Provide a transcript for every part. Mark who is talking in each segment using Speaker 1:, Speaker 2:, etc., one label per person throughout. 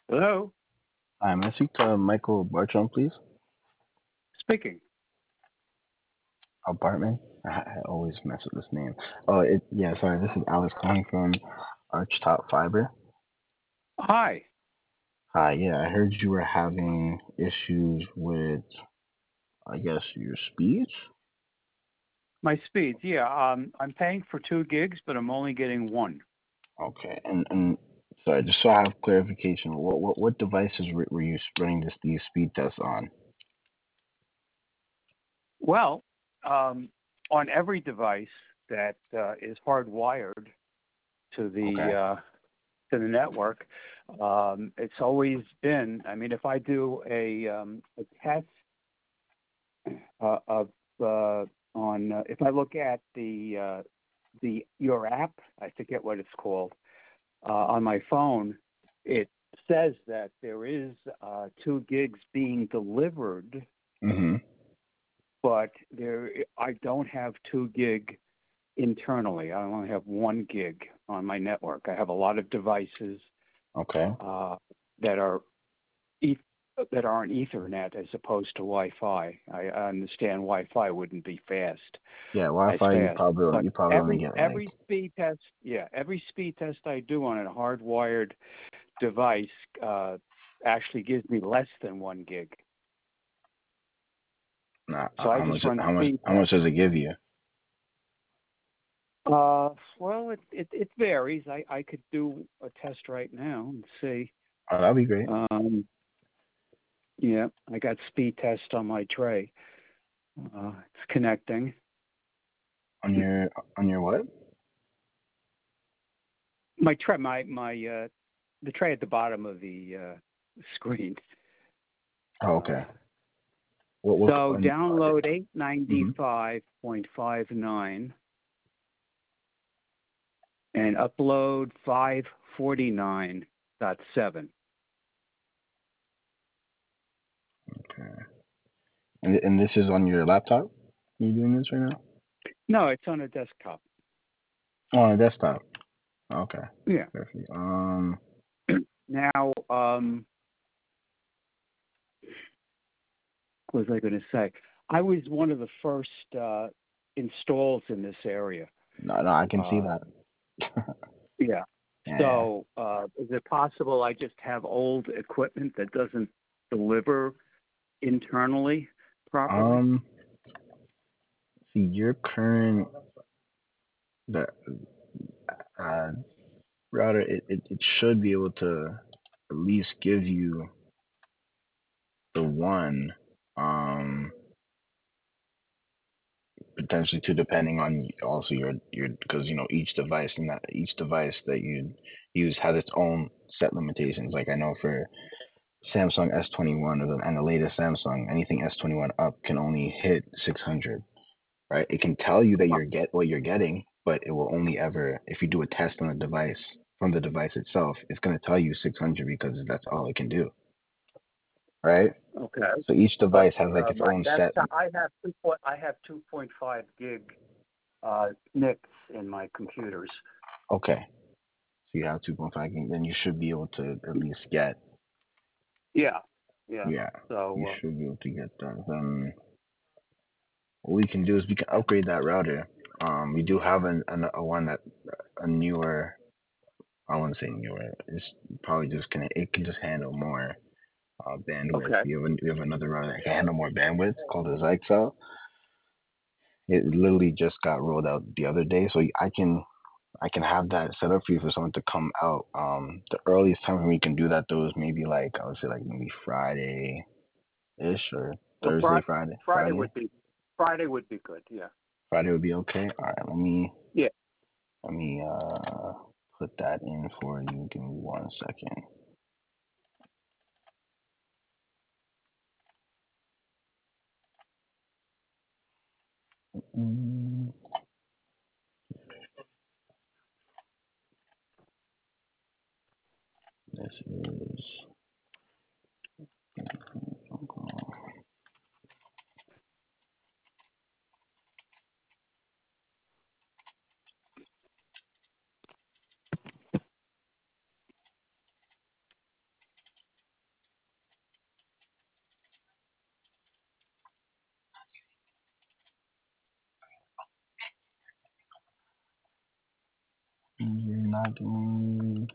Speaker 1: Hello,
Speaker 2: Hi, may I speak to Michael Bartram, please?
Speaker 1: speaking.
Speaker 2: Bartman? I always mess with this name. Yeah, sorry, this is Alex calling from Archtop Fiber.
Speaker 1: Hi.
Speaker 2: Hi, yeah, I heard you were having issues with, I guess, your speech?
Speaker 1: My speeds, yeah. I'm paying for 2 gigs, but I'm only getting one.
Speaker 2: Okay, and sorry, just so I have clarification, what devices were you running these speed tests on?
Speaker 1: Well, on every device that is hardwired to
Speaker 2: Okay.
Speaker 1: the network, it's always been. I mean, if I do a test of on if I look at the your app, I forget what it's called on my phone, it says that there is 2 gigs being delivered,
Speaker 2: Mm-hmm.
Speaker 1: but I don't have 2 gig internally. I only have 1 gig on my network. I have a lot of devices
Speaker 2: Okay.
Speaker 1: uh, that are e- that are on Ethernet as opposed to Wi-Fi. I understand Wi-Fi wouldn't be
Speaker 2: Yeah,
Speaker 1: as
Speaker 2: Wi-Fi,
Speaker 1: fast, but
Speaker 2: you probably only get like,
Speaker 1: every speed test, yeah, every speed test I do on a hardwired device actually gives me less than 1 gig.
Speaker 2: nah,
Speaker 1: So I just run speed
Speaker 2: how much
Speaker 1: tests.
Speaker 2: does it give you?
Speaker 1: Well, it varies. I could do a test right now and see.
Speaker 2: Oh, that'd be great.
Speaker 1: Um, yeah, I got speed test on my tray. It's connecting.
Speaker 2: On your what?
Speaker 1: My tray, the tray at the bottom of the screen.
Speaker 2: Oh,
Speaker 1: Uh,
Speaker 2: okay.
Speaker 1: so
Speaker 2: On,
Speaker 1: download
Speaker 2: mhm.
Speaker 1: 895.59 and upload 549.7.
Speaker 2: Okay. And this is on your laptop? You doing this right now?
Speaker 1: No, it's on a desktop.
Speaker 2: Oh, on a desktop. Okay.
Speaker 1: Yeah.
Speaker 2: Perfect.
Speaker 1: Now, what was I going to say? I was one of the first installs in this area.
Speaker 2: No, no, I can see
Speaker 1: Uh,
Speaker 2: that.
Speaker 1: yeah.
Speaker 2: Yeah.
Speaker 1: So, is it possible I just have old equipment that doesn't deliver internally properly?
Speaker 2: Um. See, your current the uh router, it should be able to at least give you the one. Um. Potentially two, depending on also your because each device that you use has its own set limitations. Like I know for Samsung S21 and the latest Samsung, anything S21 up can only hit 600, right? It can tell you that what you're getting, but it will only ever if you do a test on the device from the device itself, it's going to tell you 600 because that's all it can do, right?
Speaker 1: Okay.
Speaker 2: So each
Speaker 1: But
Speaker 2: device has like its
Speaker 1: my
Speaker 2: own set.
Speaker 1: desktop, I have 2.5 gig NICs in my computers.
Speaker 2: Okay, so you have 2.5 gig, then you should be able to at least get.
Speaker 1: Yeah, yeah.
Speaker 2: Yeah, you
Speaker 1: So
Speaker 2: should be able to get that. Then what we can do is we can upgrade that router. We do have a one that a newer. I wouldn't say newer. It's probably just can it can just handle more bandwidth.
Speaker 1: okay,
Speaker 2: We have another router that can handle more bandwidth called the Zyxel. It literally just got rolled out the other day, so I can have that set up for you for someone to come out. The earliest time we can do that though is maybe like I would say like maybe Friday ish or
Speaker 1: well, Friday
Speaker 2: Friday.
Speaker 1: would be Friday would be good. Yeah,
Speaker 2: Friday would be okay. All right,
Speaker 1: yeah.
Speaker 2: let me put that in for you. Give me 1 second. Mm, this is lagging.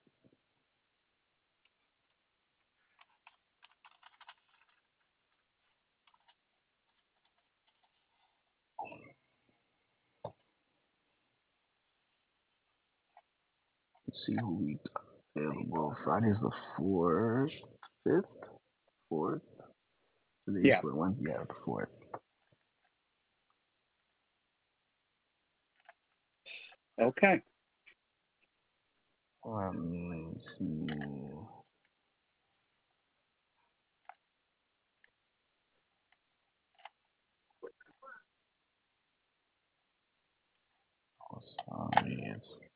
Speaker 2: Let's see who we got available. Friday's the 4th, 5th, 4th. Today's
Speaker 1: Yeah.
Speaker 2: the Wednesday, yeah, the 4th.
Speaker 1: Okay.
Speaker 2: Let me see. Oh, sorry.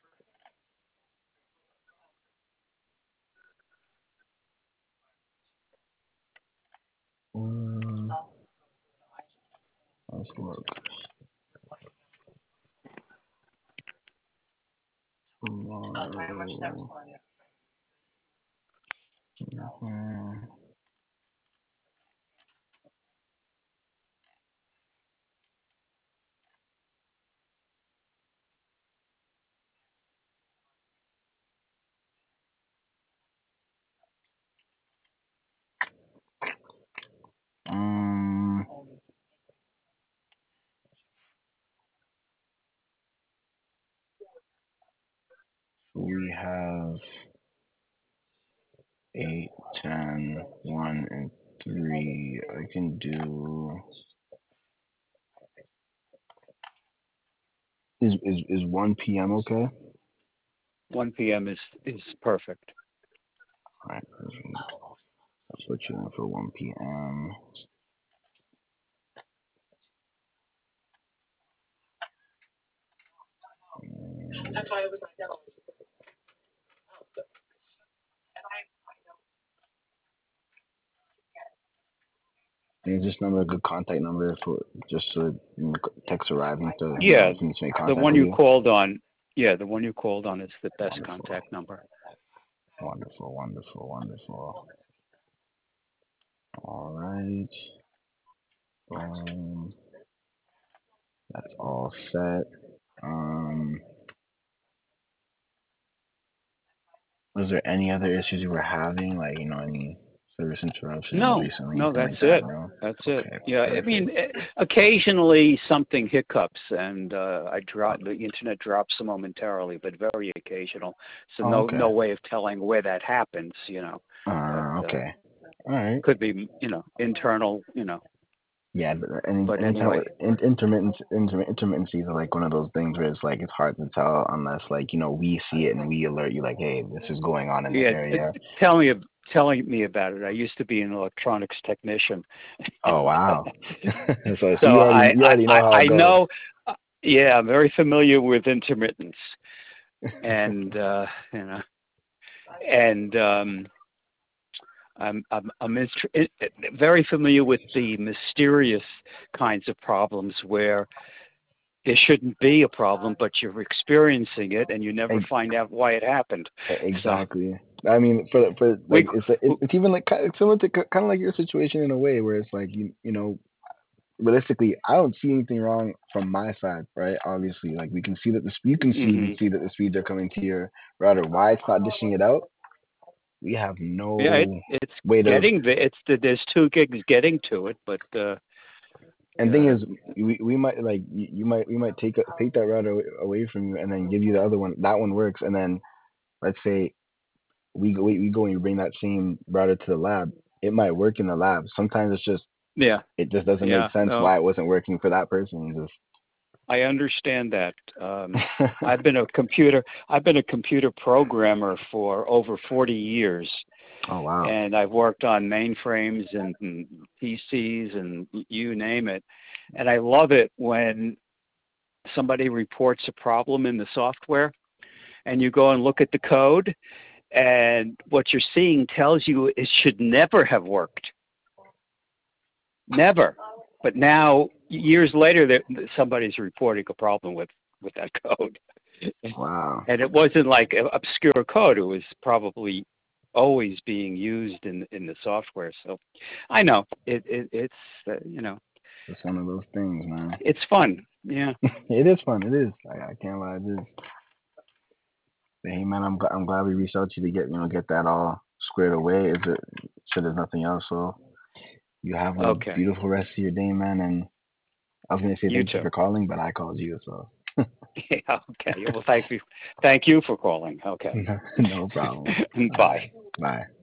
Speaker 2: Um, let's look. Tomorrow. Mhm. Um, we have 8, 10, 1, and 3. I can do. Is 1 p.m. okay?
Speaker 1: 1 p.m. is perfect.
Speaker 2: All right, perfect. I'll put you in for 1 p.m. And is this number a good contact number for just so text arriving to
Speaker 1: Yeah,
Speaker 2: if you need to make
Speaker 1: the
Speaker 2: contact
Speaker 1: one
Speaker 2: with
Speaker 1: you
Speaker 2: you?
Speaker 1: called on. Yeah, the one you called on is the best
Speaker 2: Wonderful,
Speaker 1: contact number.
Speaker 2: wonderful, wonderful, wonderful. All right. That's all set. Um, was there any other issues you were having, like any service interruptions
Speaker 1: No,
Speaker 2: recently,
Speaker 1: no,
Speaker 2: anything
Speaker 1: that's
Speaker 2: like that?
Speaker 1: it.
Speaker 2: No.
Speaker 1: That's it.
Speaker 2: Okay,
Speaker 1: Yeah, I
Speaker 2: perfect.
Speaker 1: mean, occasionally something hiccups and I drop the internet drops momentarily, but very occasional. So
Speaker 2: Oh,
Speaker 1: no
Speaker 2: okay.
Speaker 1: way of telling where that happens, But
Speaker 2: Okay. All right.
Speaker 1: could be, internal,
Speaker 2: Yeah, but anytime
Speaker 1: anyway.
Speaker 2: with intermittencies are like one of those things where it's like it's hard to tell unless we see it and we alert you like, hey, this is going on in the
Speaker 1: Yeah,
Speaker 2: area.
Speaker 1: telling me about it. I used to be an electronics technician.
Speaker 2: Oh wow. So
Speaker 1: So
Speaker 2: you already
Speaker 1: I,
Speaker 2: you
Speaker 1: I,
Speaker 2: already know
Speaker 1: I,
Speaker 2: how it
Speaker 1: I
Speaker 2: goes.
Speaker 1: know, yeah, I'm very familiar with intermittence and, and very familiar with the mysterious kinds of problems where there shouldn't be a problem, but you're experiencing it and you never
Speaker 2: Ex-
Speaker 1: find out why it happened. So
Speaker 2: Exactly. I mean, for
Speaker 1: we,
Speaker 2: like it's even like similar to kind of like your situation in a way where it's like you know realistically I don't see anything wrong from my side, right? Obviously, like we can see that we
Speaker 1: hmm
Speaker 2: see that the speeds are coming to your router. Why it's not dishing it out? We have
Speaker 1: yeah,
Speaker 2: no
Speaker 1: it's
Speaker 2: way to.
Speaker 1: getting there's 2 gigs getting to it, but
Speaker 2: And thing is, we might like we might take that router away from you and then give you the other one. That one works, and then let's say we go and bring that same router to the lab. It might work in the lab. Sometimes
Speaker 1: yeah,
Speaker 2: it just doesn't make
Speaker 1: yeah.
Speaker 2: sense
Speaker 1: No,
Speaker 2: why it wasn't working for that person.
Speaker 1: I understand that.
Speaker 2: Just
Speaker 1: I've been a computer programmer for over 40 years,
Speaker 2: oh wow.
Speaker 1: and I've worked on mainframes and PCs and you name it. And I love it when somebody reports a problem in the software and you go and look at the code and what you're seeing tells you it should never have worked. Never. But now, years later, somebody's reporting a problem with that code.
Speaker 2: Wow.
Speaker 1: And it wasn't like obscure code. It was probably always being used in the software. So I know it's
Speaker 2: It's one of those things, man.
Speaker 1: it's fun. Yeah.
Speaker 2: It is fun. It is. I can't lie. It is. Hey man, I'm glad we reached out to you to get that all squared away. Is it? So there's nothing else. So you have a
Speaker 1: Okay.
Speaker 2: beautiful rest of your day, man. And I was gonna say
Speaker 1: You
Speaker 2: thank you
Speaker 1: too.
Speaker 2: for calling, but I called you, so
Speaker 1: Yeah, okay. Well, thank you. Thank you for calling. Okay.
Speaker 2: no problem. All
Speaker 1: Bye.
Speaker 2: right, bye.